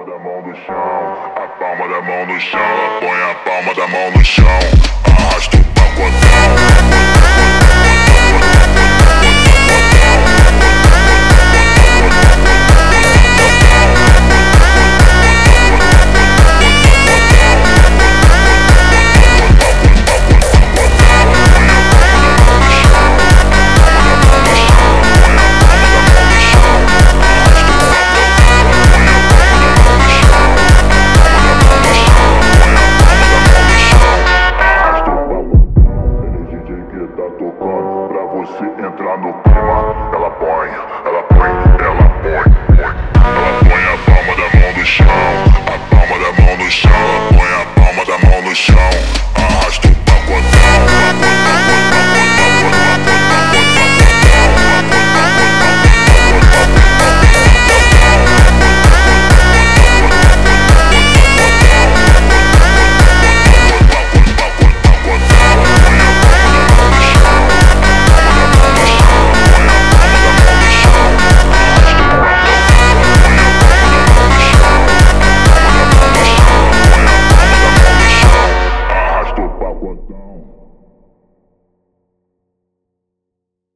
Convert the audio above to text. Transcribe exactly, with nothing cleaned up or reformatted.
da mão no chão, a palma da mão no chão, ela põe a palma da mão no chão, arrasta o pacotão.